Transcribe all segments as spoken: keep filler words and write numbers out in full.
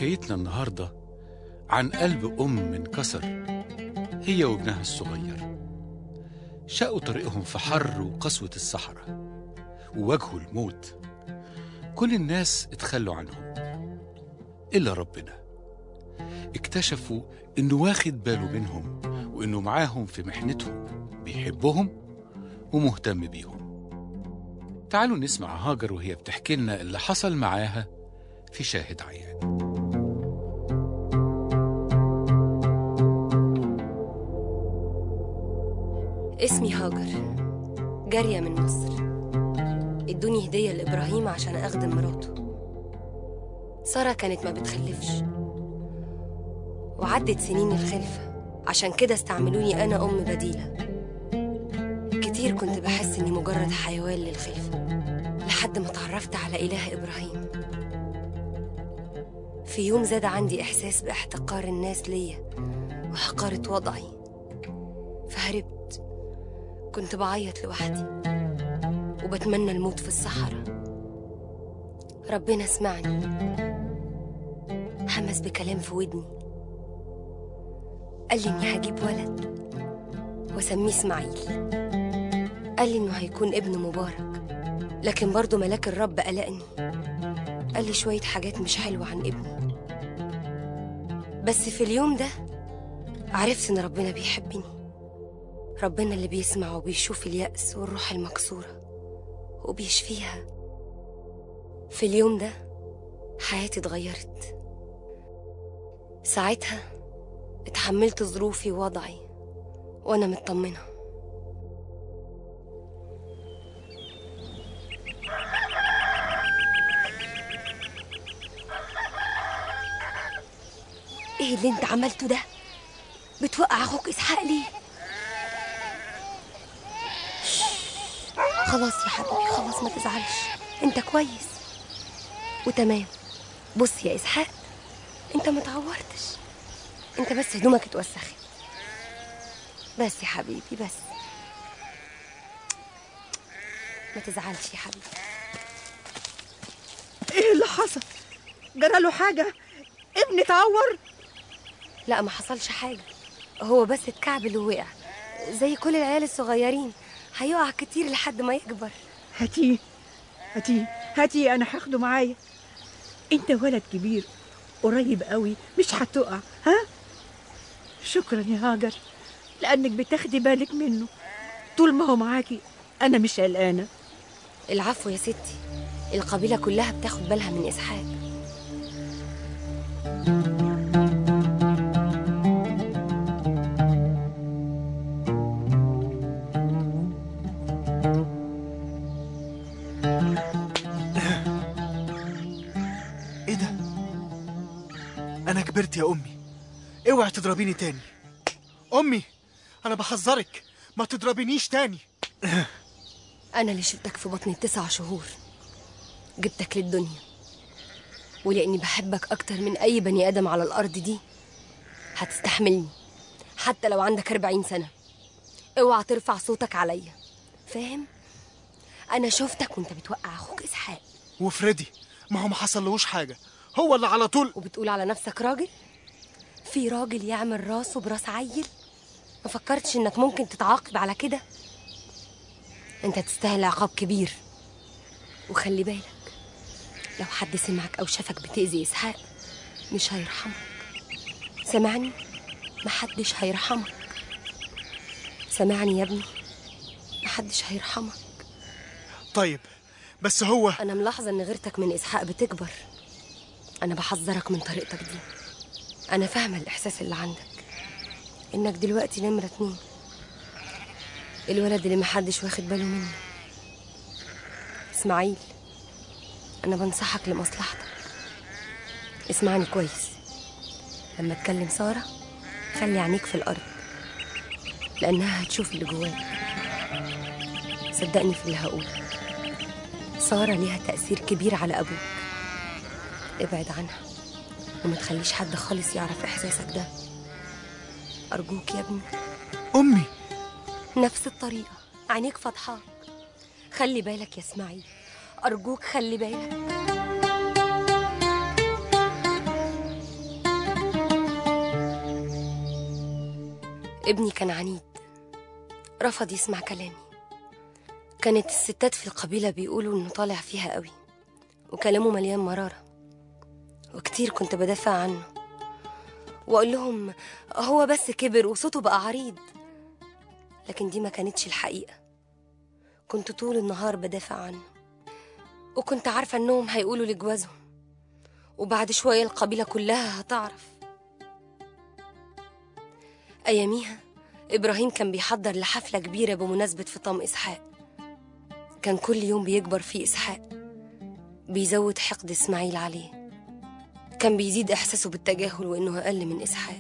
حكايتنا النهاردة عن قلب أم انكسر هي وابنها الصغير. شقوا طريقهم في حر وقسوة الصحراء وواجهوا الموت. كل الناس اتخلوا عنهم إلا ربنا. اكتشفوا إنه واخد باله منهم وإنه معاهم في محنتهم، بيحبهم ومهتم بيهم. تعالوا نسمع هاجر وهي بتحكي لنا اللي حصل معاها في شاهد عيان. اسمي هاجر، جارية من مصر. ادوني هدية لإبراهيم عشان أخدم مراته. سارة كانت ما بتخلفش وعدت سنين الخلفة، عشان كده استعملوني أنا أم بديلة. كتير كنت بحس إني مجرد حيوان للخلفة، لحد ما تعرفت على إله إبراهيم. في يوم زاد عندي إحساس باحتقار الناس ليا وحقارة وضعي، فهربت. كنت بعيط لوحدي وبتمنى الموت في الصحراء. ربنا سمعني، همس بكلام في ودني، قال لي إني هجيب ولد واسميه إسماعيل. قال لي إنه هيكون ابن مبارك، لكن برضه ملاك الرب قلقني. قال لي شوية حاجات مش حلوة عن ابني. بس في اليوم ده عرفت إن ربنا بيحبني، ربنا اللي بيسمع وبيشوف اليأس والروح المكسورة وبيشفيها. في اليوم ده حياتي اتغيرت. ساعتها اتحملت ظروفي ووضعي وأنا مطمنة. ايه اللي انت عملته ده؟ بتوقع اخوك اسحاق ليه؟ خلاص يا حبيبي، خلاص ما تزعلش، انت كويس وتمام. بص يا اسحاق، انت ما تعورتش، انت بس هدومك اتوسخت بس يا حبيبي، بس ما تزعلش يا حبيبي. ايه اللي حصل؟ جراله حاجة؟ ابني اتعور؟ لا ما حصلش حاجة، هو بس اتكعبل ووقع زي كل العيال الصغيرين، هيقع كتير لحد ما يكبر. هاتيه هاتيه هاتيه، انا هاخده معايا. انت ولد كبير قريب قوي، مش هتقع. ها؟ شكرا يا هاجر لانك بتاخدي بالك منه. طول ما هو معاكي انا مش قلقانه. العفو يا ستي، القبيلة كلها بتاخد بالها من اسحاق. ايه ده؟ انا كبرت يا امي، اوعي تضربيني تاني. امي انا بحذرك، ما تضربينيش تاني. انا اللي شلتك في بطني تسع شهور، جبتك للدنيا، ولاني بحبك اكتر من اي بني ادم على الارض دي هتستحملني حتى لو عندك أربعين سنة. اوعى ترفع صوتك عليا، فاهم؟ انا شفتك وانت بتوقع اخوك اسحاق. وفريدي ما هو ما حصلهوش حاجه، هو اللي على طول. وبتقول على نفسك راجل؟ في راجل يعمل راسه براس عيل؟ ما فكرتش انك ممكن تتعاقب على كده؟ انت تستاهل عقاب كبير. وخلي بالك، لو حد سمعك او شافك بتأذي اسحاق مش هيرحمك. سمعني؟ محدش هيرحمك. سمعني يا ابني، محدش هيرحمك. طيب بس هو انا ملاحظه ان غيرتك من اسحاق بتكبر. انا بحذرك من طريقتك دي. انا فاهمه الاحساس اللي عندك، انك دلوقتي نمره اتنين، الولد اللي محدش واخد باله منه. اسماعيل، انا بنصحك لمصلحتك، اسمعني كويس. لما تكلم سارة خلي عينيك في الارض، لانها هتشوف اللي جواك. صدقني في اللي هقوله، سارة ليها تأثير كبير على ابوك. ابعد عنها وما تخليش حد خالص يعرف احساسك ده، ارجوك يا ابني. امي نفس الطريقة، عينيك فاتحاك. خلي بالك يا اسماعيل، ارجوك خلي بالك. ابني كان عنيد، رفض يسمع كلامي. كانت الستات في القبيلة بيقولوا إنه طالع فيها قوي وكلامه مليان مرارة، وكتير كنت بدافع عنه وأقول لهم هو بس كبر وصوته بقى عريض، لكن دي ما كانتش الحقيقة. كنت طول النهار بدافع عنه، وكنت عارفة إنهم هيقولوا لجوازهم، وبعد شوية القبيلة كلها هتعرف. أياميها إبراهيم كان بيحضر لحفلة كبيرة بمناسبة فطام إسحاق. كان كل يوم بيكبر فيه إسحاق بيزود حقد إسماعيل عليه، كان بيزيد إحساسه بالتجاهل وإنه أقل من إسحاق.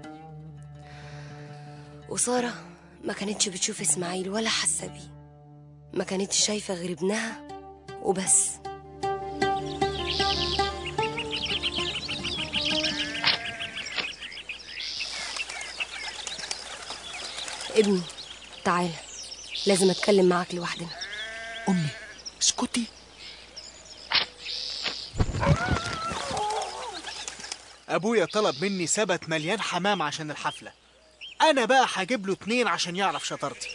وسارة ما كانتش بتشوف إسماعيل ولا حاسة بيه، ما كانتش شايفة غير ابنها وبس. ابني تعالى، لازم أتكلم معاك لوحدنا. أمي اسكتي. أبويا طلب مني سبت مليان حمام عشان الحفلة، أنا بقى هجيب له اتنين عشان يعرف شطارتي.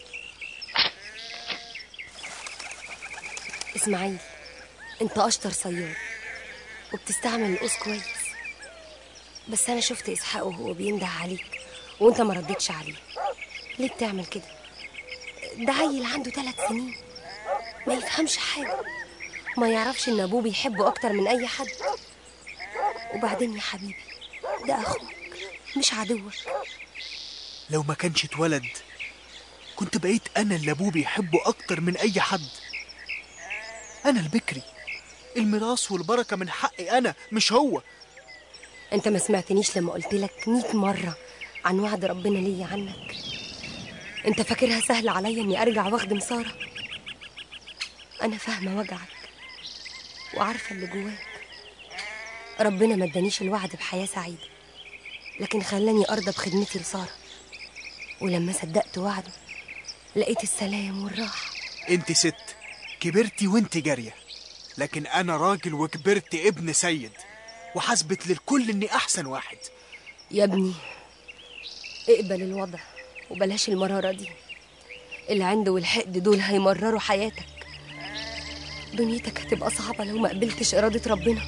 إسماعيل، أنت أشطر صياد وبتستعمل القوس كويس، بس أنا شفت إسحاق وهو بينده عليك وأنت ما ردتش عليه. ليه بتعمل كده؟ ده عيل عنده ثلاث سنين ما يفهمش حاجة، ما يعرفش إن أبوه بيحبه أكتر من أي حد. وبعدين يا حبيبي، ده أخوك مش عدوك. لو ما كانش اتولد كنت بقيت أنا اللي أبوه بيحبه أكتر من أي حد. أنا البكري، الميراث والبركة من حقي أنا مش هو. أنت ما سمعتنيش لما قلت لك مئة مرة عن وعد ربنا ليا عنك؟ أنت فاكرها سهل عليا إني أرجع واخدم سارة؟ أنا فاهمة وجعك وعارفة اللي جواك. ربنا ما ادانيش الوعد بحياة سعيدة، لكن خلاني أرضى بخدمتي لسارة، ولما صدقت وعده لقيت السلام والراحة. انت ست كبرتي وانت جارية، لكن أنا راجل وكبرت ابن سيد، وحسبت للكل إني أحسن واحد. يا ابني اقبل الوضع وبلاش المرارة دي. العند والحقد دول هيمرروا حياتك. دنيتك هتبقى صعبة لو ما قبلتش إرادة ربنا.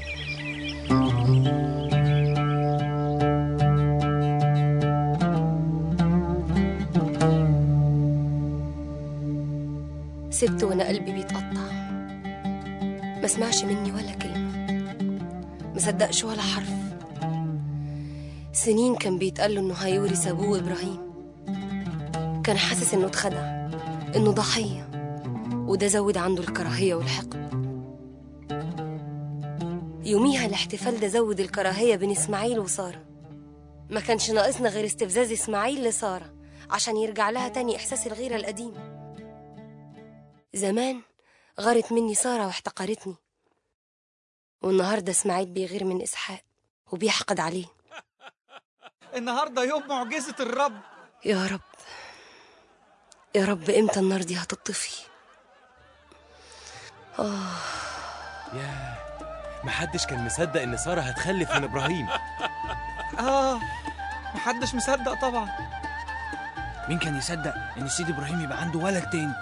سبت وانا قلبي بيتقطع، ما سمعش مني ولا كلمة، ما صدقش ولا حرف. سنين كان بيتقال له انه هيورث ابوه ابراهيم، كان حاسس انه اتخدع، انه ضحية، وده زود عنده الكراهية والحقد. يوميها الاحتفال ده زود الكراهية بين اسماعيل وسارة. ما كانش ناقصنا غير استفزاز اسماعيل لسارة عشان يرجع لها تاني احساس الغيرة القديم. زمان غارت مني سارة واحتقرتني، والنهاردة اسماعيل بيغير من إسحاق وبيحقد عليه. النهاردة يوم معجزة الرب. يا رب يا رب، امتى النار دي هتطفي؟ آه. ياه، محدش كان مصدق إن سارة هتخلف من إبراهيم. آه، محدش مصدق طبعا. مين كان يصدق إن سيد إبراهيم يبقى عنده ولد تاني؟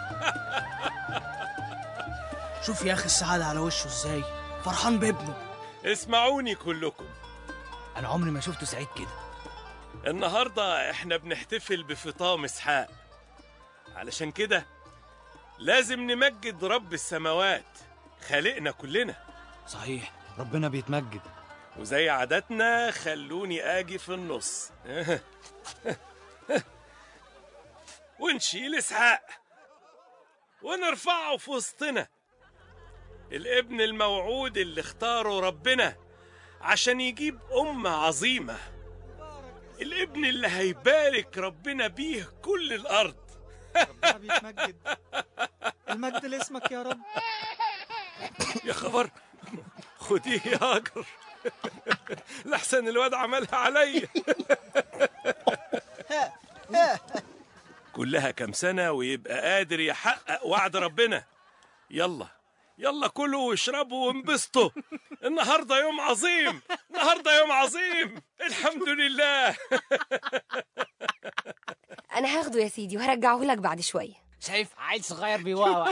شوف يا أخي السعادة على وشه إزاي، فرحان بابنه. اسمعوني كلكم، أنا عمري ما شفته سعيد كده. النهاردة إحنا بنحتفل بفطام إسحاق، علشان كده لازم نمجد رب السماوات خالقنا كلنا. صحيح، ربنا بيتمجد. وزي عادتنا خلوني آجي في النص ونشيل إسحاق ونرفعه في وسطنا، الابن الموعود اللي اختاره ربنا عشان يجيب أمة عظيمة، الابن اللي هيبارك ربنا بيه كل الأرض. ربنا بيتمجد. المجد لاسمك يا رب. يا خبر، خديه يا هاجر لحسن الواد عملها عليا. كلها كام سنة ويبقى قادر يحقق وعد ربنا. يلا يلا كلوا واشربوا وانبسطوا، النهارده يوم عظيم، النهارده يوم عظيم، الحمد لله. أنا هاخده يا سيدي وهرجعه لك بعد شوية. شايف عيل صغير بيواوا.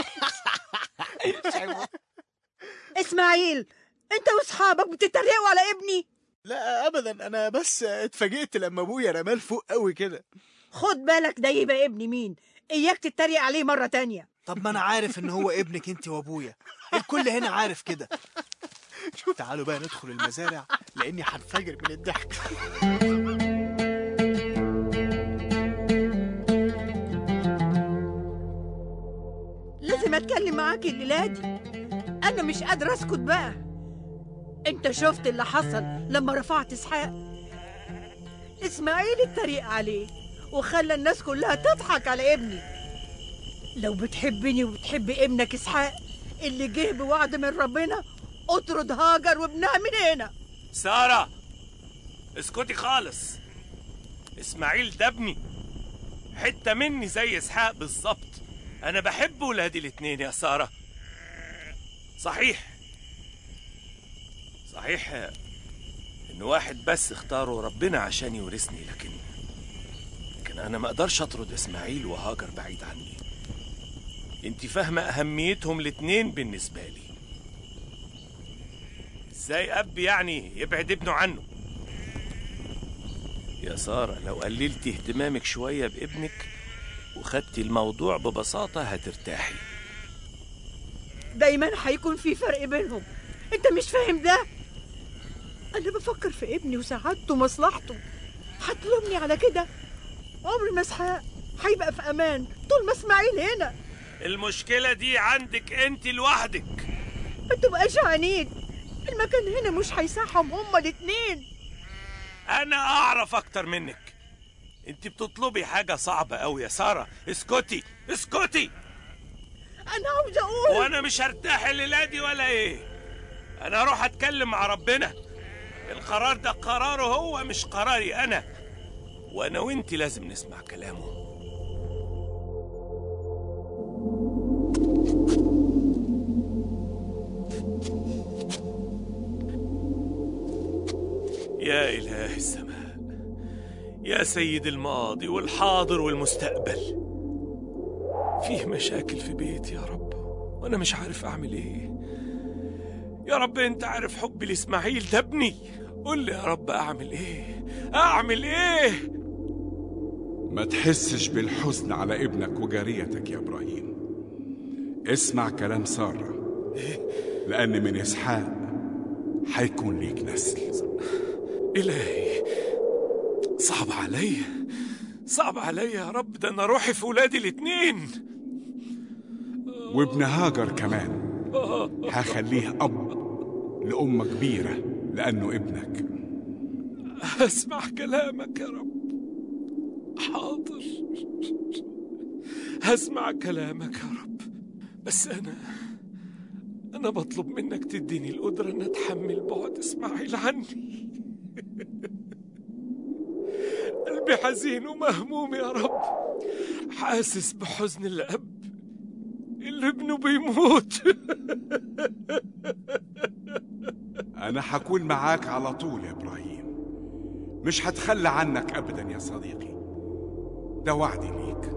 اسماعيل، انت واصحابك بتتريقوا على ابني؟ لا ابدا، انا بس اتفاجئت لما ابويا رماه لفوق قوي كده. خد بالك ده يبقى ابني مين، اياك تتريق عليه مرة تانية. طب ما انا عارف ان هو ابنك انت وابويا، الكل هنا عارف كده. تعالوا بقى ندخل المزارع لاني هنفجر من الضحك. لازم اتكلم معاك الليلة دي، انا مش قادرة اسكت بقى. انت شفت اللي حصل لما رفعت اسحاق؟ اسماعيل اتريق عليه وخلى الناس كلها تضحك على ابني. لو بتحبني وبتحب ابنك اسحاق اللي جه بوعد من ربنا، اطرد هاجر وابنها من هنا. سارة اسكتي خالص. اسماعيل ده ابني، حتة مني زي اسحاق بالظبط. انا بحب ولادي الاتنين يا سارة. صحيح صحيح ان واحد بس اختاره ربنا عشان يورثني، لكن لكن انا ما اقدرش اطرد اسماعيل وهاجر بعيد عني. انت فاهمة اهميتهم الاتنين بالنسبة لي. ازاي اب يعني يبعد ابنه عنه؟ يا سارة لو قللتي اهتمامك شوية بابنك وخدتي الموضوع ببساطة هترتاحي. دايما هيكون في فرق بينهم، انت مش فاهم ده؟ انا بفكر في ابني وسعادته ومصلحته، هتلومني على كده؟ عمر ما اسحاق هيبقى في امان طول ما اسماعيل هنا. المشكلة دي عندك انت لوحدك. ما تبقاش عنيد، المكان هنا مش هيساعهم هما الاتنين. انا اعرف اكتر منك. انت بتطلبي حاجة صعبة قوي يا سارة. اسكتي اسكتي. انا عاوز اقول. وانا مش هرتاح الليلة دي ولا ايه؟ انا هروح اتكلم مع ربنا. القرار ده قراره هو مش قراري انا، وانا وانت لازم نسمع كلامه. يا إله السماء، يا سيد الماضي والحاضر والمستقبل، فيه مشاكل في بيتي يا رب وأنا مش عارف أعمل إيه. يا رب أنت عارف حبي لإسماعيل ده ابني، قول لي يا رب أعمل إيه؟ أعمل إيه؟ ما تحسش بالحزن على ابنك وجاريتك يا إبراهيم. اسمع كلام سارة، لأن من إسحاق حيكون ليك نسل. إلهي صعب علي صعب علي يا رب، ده أنا روحي في ولادي الاتنين. وابن هاجر كمان هخليه أب لأمة كبيرة لأنه ابنك. أسمع كلامك يا رب. حاضر هسمع كلامك يا رب، بس أنا أنا بطلب منك تديني القدرة أن أتحمل بعد إسماعيل عني. قلبي حزين ومهموم يا رب، حاسس بحزن الأب اللي ابنه بيموت. أنا حكون معاك على طول يا إبراهيم، مش هتخلى عنك أبدا يا صديقي، ده وعدي ليك.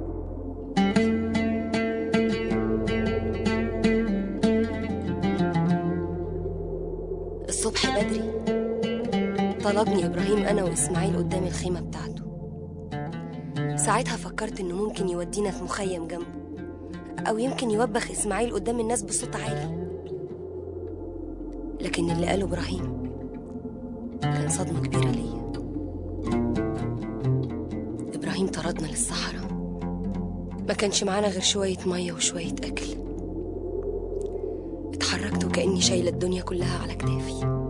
الصبح بدري طلبني إبراهيم أنا وإسماعيل قدام الخيمة بتاعته. ساعتها فكرت إنه ممكن يودينا في مخيم جنبه، أو يمكن يوبخ إسماعيل قدام الناس بصوت عالي. لكن اللي قاله إبراهيم كان صدمة كبيرة ليا. إبراهيم طردنا للصحراء، ما كانش معانا غير شوية مية وشوية أكل. اتحركت وكأني شايلة الدنيا كلها على كتافي.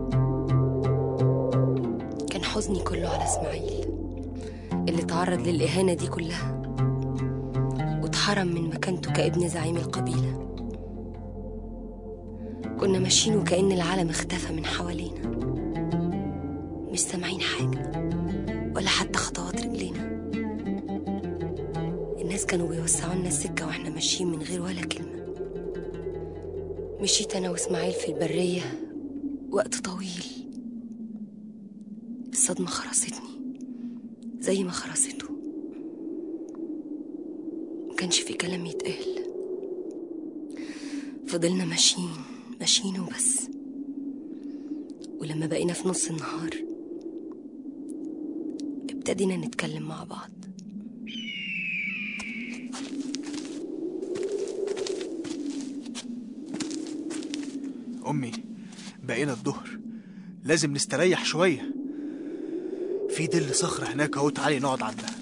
كان حزني كله على إسماعيل اللي تعرض للإهانة دي كلها واتحرم من مكانته كابن زعيم القبيلة. كنا ماشيين وكأن العالم اختفى من حوالينا، مش سامعين حاجة ولا حتى خطوات رجلينا. الناس كانوا بيوسعوا لنا السكة واحنا ماشيين من غير ولا كلمة. مشيت أنا وإسماعيل في البرية وقت طويل. الصدمة خرستني زي ما خرسته. كانش في كلام يتقال. فضلنا ماشيين ماشيين وبس. ولما بقينا في نص النهار ابتدينا نتكلم مع بعض. أمي، بقينا الظهر، لازم نستريح شوية. في ظل صخرة هناك اهو، تعالي نقعد عندها.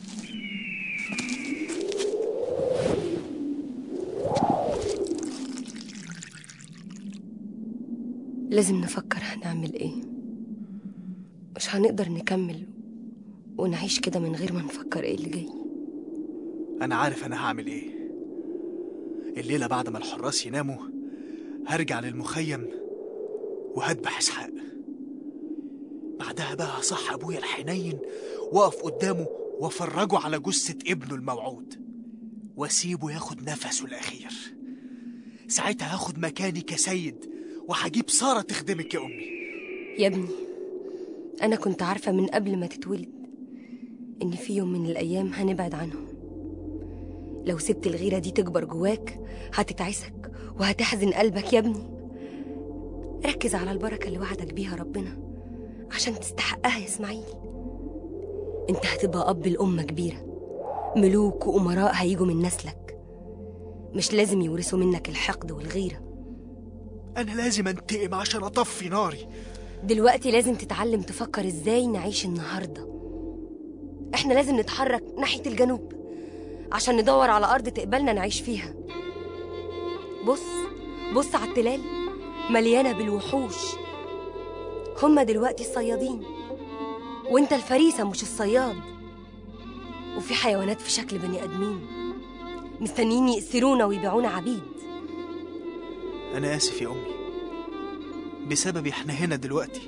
لازم نفكر هنعمل ايه. مش هنقدر نكمل ونعيش كده من غير ما نفكر ايه اللي جاي. أنا عارف أنا هعمل إيه. الليلة بعد ما الحراس يناموا هرجع للمخيم وهذبح إسحاق. بعدها بقى هصح أبويا الحنين وأقف قدامه وأفرجه على جثة ابنه الموعود، وأسيبه ياخد نفسه الأخير. ساعتها هاخد مكاني كسيد وهجيب سارة تخدمك يا أمي. يا ابني، أنا كنت عارفة من قبل ما تتولد إن في يوم من الأيام هنبعد عنهم. لو سبت الغيرة دي تكبر جواك هتتعسك وهتحزن قلبك يا ابني. ركز على البركة اللي وعدك بيها ربنا عشان تستحقها يا إسماعيل. انت هتبقى أب الأمة كبيرة، ملوك وأمراء هيجوا من نسلك، مش لازم يورثوا منك الحقد والغيرة. أنا لازم أنتقم عشان أطفي ناري. دلوقتي لازم تتعلم تفكر إزاي نعيش النهاردة. إحنا لازم نتحرك ناحية الجنوب عشان ندور على أرض تقبلنا نعيش فيها. بص بص على التلال مليانة بالوحوش. هما دلوقتي الصيادين وانت الفريسة مش الصياد. وفي حيوانات في شكل بني آدمين مستنيين يأسرونا ويبيعونا عبيد. أنا آسف يا أمي، بسببي إحنا هنا دلوقتي.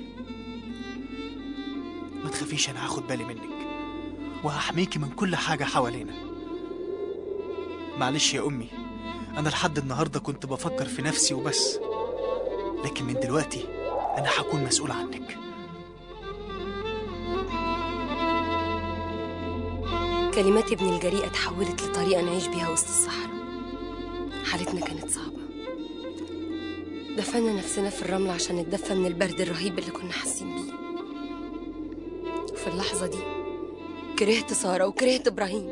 ما تخافيش، أنا هاخد بالي منك وهحميكي من كل حاجة حوالينا. معلش يا أمي، أنا لحد النهاردة كنت بفكر في نفسي وبس، لكن من دلوقتي أنا هكون مسؤول عنك. كلمات ابن الجريئة تحولت لطريقة نعيش بيها وسط الصحراء. حالتنا كانت صعبة، دفنا نفسنا في الرمل عشان نتدفى من البرد الرهيب اللي كنا حاسين بيه. وفي اللحظة دي كرهت سارة وكرهت إبراهيم.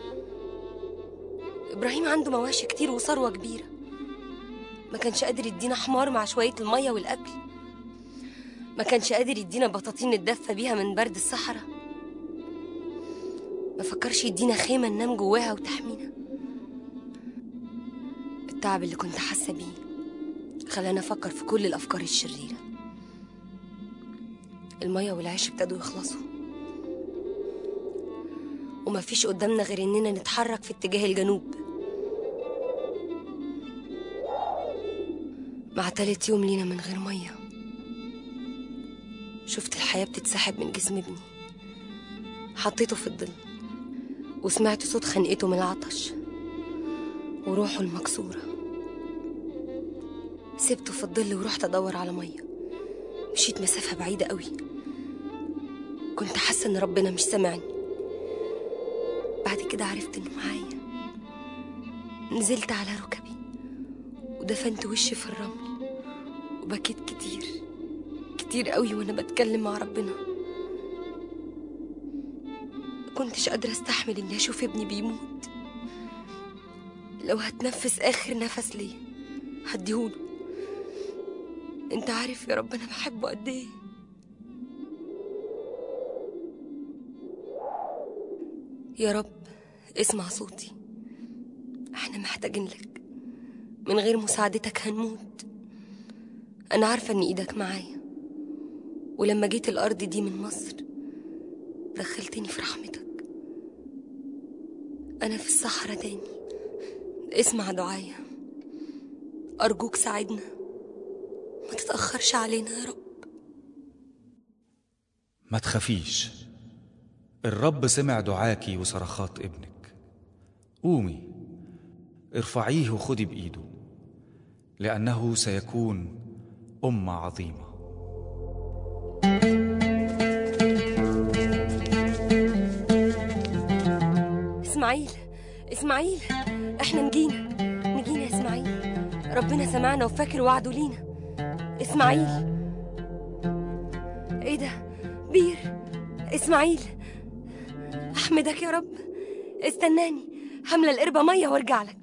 إبراهيم عنده مواشي كتير وثروة كبيرة، ما كانش قادر يدينا حمار مع شوية المية والأكل، ما كانش قادر يدينا بطاطين نتدفى بيها من برد الصحراء، ما فكرش يدينا خيمة ننام جواها وتحمينا. التعب اللي كنت حاسة بيه خلاني أفكر في كل الأفكار الشريرة. المية والعيش ابتدوا يخلصوا وما فيش قدامنا غير إننا نتحرك في اتجاه الجنوب. مع تالت يوم لينا من غير مية شفت الحياة بتتسحب من جسم ابني. حطيته في الظل وسمعت صوت خنقته من العطش وروحه المكسورة. سبته في الظل ورحت أدور على مية. مشيت مسافة بعيدة قوي، كنت حاسة إن ربنا مش سامعني. بعد كده عرفت إنه معايا. نزلت على ركبي ودفنت وشي في الرمل وبكيت كتير كتير قوي وأنا بتكلم مع ربنا. كنتش قادرة استحمل إني أشوف ابني بيموت. لو هتنفس آخر نفس ليه هديهوله. انت عارف يا رب أنا بحبه قد ايه. يا رب اسمع صوتي، احنا محتاجين لك، من غير مساعدتك هنموت. انا عارفة ان ايدك معايا، ولما جيت الارض دي من مصر دخلتني في رحمتك. انا في الصحراء تاني، اسمع دعايا، ارجوك ساعدنا، ما تتأخرش علينا يا رب. ما تخافيش، الرب سمع دعاكي وصرخات ابنك. قومي ارفعيه وخدي بإيده، لأنه سيكون أمة عظيمة. إسماعيل إسماعيل، إحنا نجينا نجينا يا إسماعيل. ربنا سمعنا وفاكر وعده لينا. إسماعيل، إيه ده؟ بير. إسماعيل، أحمدك يا رب. استناني، هملى القربة مية وارجع لك.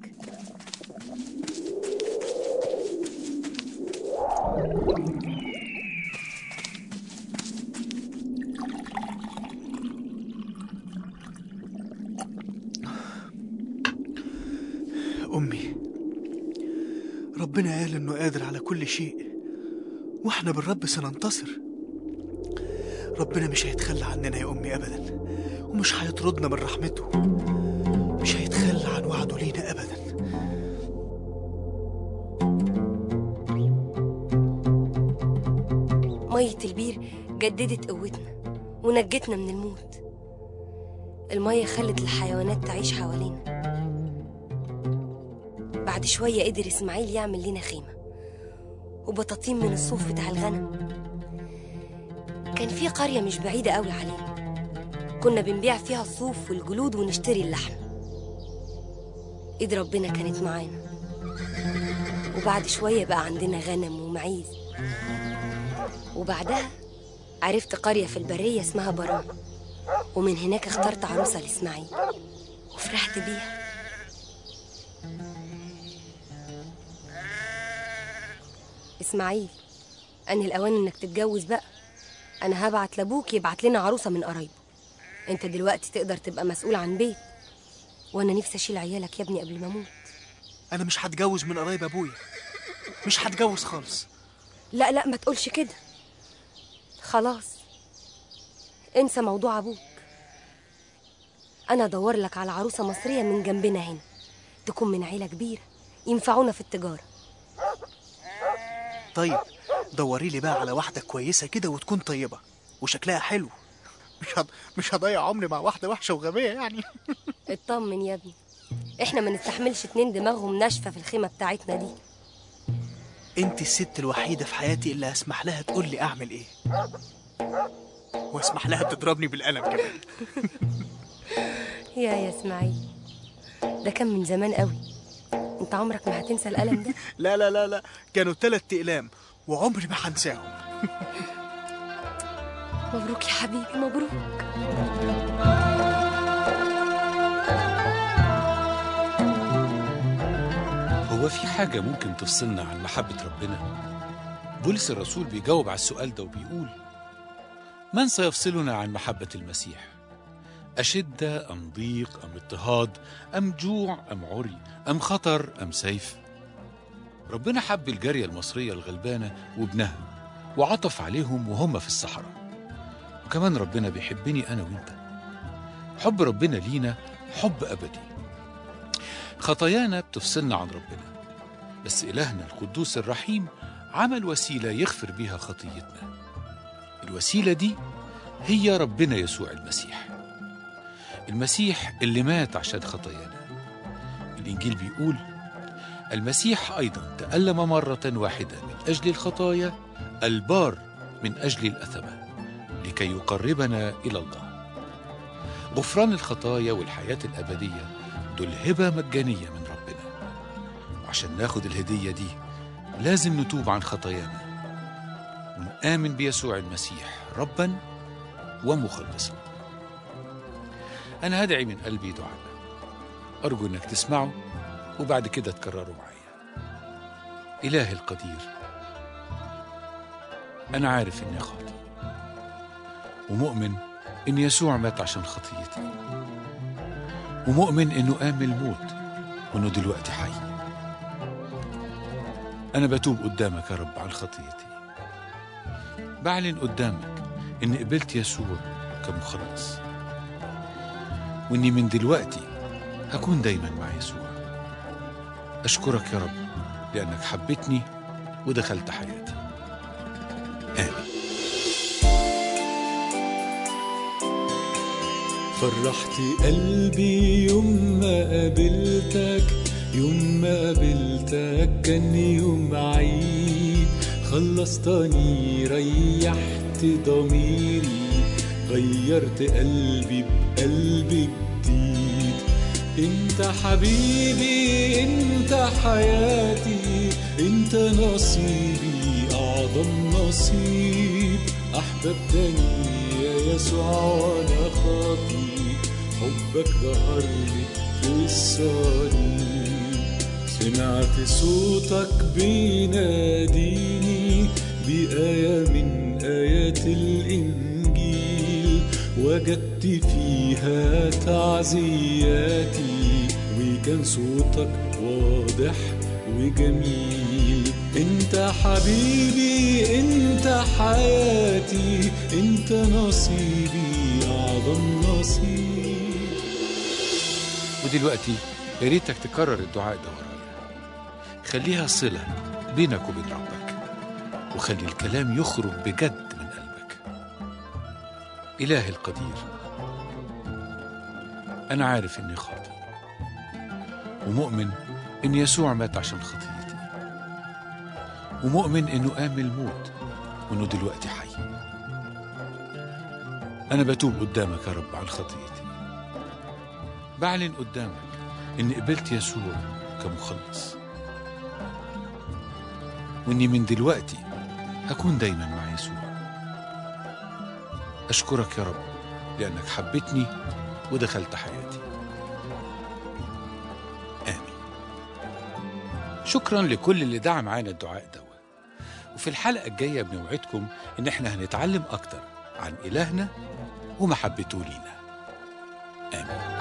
أمي، ربنا قال إنه قادر على كل شيء، وإحنا بالرب سننتصر. ربنا مش هيتخلى عننا يا أمي أبدا، ومش هيطردنا من رحمته، مش هيتخلى عن وعده لينا أبدا. مية البير جددت قوتنا ونجتنا من الموت. المية خلت الحيوانات تعيش حوالينا. بعد شوية قدر إسماعيل يعمل لنا خيمة وبطاطين من الصوف بتاع الغنم. كان في قرية مش بعيدة قوي علينا، كنا بنبيع فيها الصوف والجلود ونشتري اللحم. إيد ربنا كانت معانا، وبعد شوية بقى عندنا غنم ومعيز. وبعدها عرفت قرية في البرية اسمها برام، ومن هناك اخترت عروسة لإسماعيل وفرحت بيها. إسماعيل، أن الأوان إنك تتجوز بقى. أنا هبعت لأبوك يبعت لنا عروسة من قرايبه. أنت دلوقتي تقدر تبقى مسؤول عن بيت، وأنا نفسي أشيل عيالك يا ابني قبل ما أموت. أنا مش هتجوز من قرايب أبويا، مش هتجوز خالص. لا لا، ما تقولش كده. خلاص انسى موضوع أبوك. أنا أدور لك على عروسة مصرية من جنبنا هنا، تكون من عيلة كبيرة ينفعونا في التجارة. طيب دوري لي بقى على واحدة كويسة كده وتكون طيبة وشكلها حلو. مش هض... مش هضيع عمري مع واحدة وحشة وغبية يعني. اطمن يا ابني، احنا ما نستحملش اتنين دماغهم ناشفة في الخيمة بتاعتنا دي. انت الست الوحيدة في حياتي اللي هسمح لها تقول لي اعمل ايه، واسمح لها تضربني بالقلم كمان. يا يا اسماعيل، ده كان من زمان قوي. انت عمرك ما هتنسى القلم ده. لا لا لا لا، كانوا ثلاث اقلام وعمري ما هنساهم. مبروك يا حبيبي، مبروك. هو في حاجة ممكن تفصلنا عن محبة ربنا؟ بولس الرسول بيجاوب على السؤال ده وبيقول: من سيفصلنا عن محبة المسيح؟ أشدة أم ضيق أم اضطهاد أم جوع أم عري أم خطر أم سيف؟ ربنا حب الجارية المصرية الغلبانة وابنها وعطف عليهم وهم في الصحراء. وكمان ربنا بيحبني أنا وإنت. حب ربنا لينا حب أبدي. خطايانا بتفصلنا عن ربنا، بس إلهنا القدوس الرحيم عمل وسيلة يغفر بيها خطيتنا. الوسيلة دي هي ربنا يسوع المسيح، المسيح اللي مات عشان خطايانا. الإنجيل بيقول: المسيح أيضا تألم مرة واحدة من أجل الخطايا، البار من أجل الأثمة، لكي يقربنا إلى الله. غفران الخطايا والحياة الأبدية دول هبة مجانية من ربنا، وعشان ناخد الهدية دي لازم نتوب عن خطايانا ونآمن بيسوع المسيح ربا ومخلصا. أنا هدعي من قلبي دعاء، أرجو أنك تسمعه وبعد كده تكرروا معايا. إلهي القدير، أنا عارف إني خاطئ ومؤمن إن يسوع مات عشان خطيتي، ومؤمن إنه قام الموت وإنه دلوقتي حي. أنا بتوب قدامك يا رب عن خطيتي، بعلن قدامك إني قبلت يسوع كمخلص، وإني من دلوقتي هكون دايما مع يسوع. أشكرك يا رب لأنك حبيتني ودخلت حياتي. آمين. فرحت قلبي يوم ما قابلتك، يوم ما قابلتك كان يوم عيد. خلصتني ريحت ضميري، غيرت قلبي بقلب جديد. انت حبيبي، انت حياتي، انت نصيبي، اعظم نصيب. احببتني يا يسوع وانا خاطي، حبك ظهر لي في الصليب. سمعت صوتك بيناديني بآية من آيات الإنجيل، وجدت فيها تعزياتي، وكان صوتك واضح وجميل. انت حبيبي، انت حياتي، انت نصيبي، اعظم نصيب. ودلوقتي يا ريتك تكرر الدعاء ده ورايا. خليها صلة بينك وبين ربك، وخلي الكلام يخرج بجد من قلبك. إلهي القدير، أنا عارف إني خاطئ، ومؤمن إن يسوع مات عشان خطيتي، ومؤمن إنه قام الموت وإنه دلوقتي حي. أنا بتوب قدامك يا رب عن خطيتي، بعلن قدامك إني قبلت يسوع كمخلص، وإني من دلوقتي هكون دايما مع يسوع. أشكرك يا رب لأنك حبيتني ودخلت حياتي. آمين. شكرا لكل اللي دعا معانا الدعاء ده. وفي الحلقة الجاية بنوعدكم إن احنا هنتعلم أكتر عن إلهنا ومحبته لينا. آمين.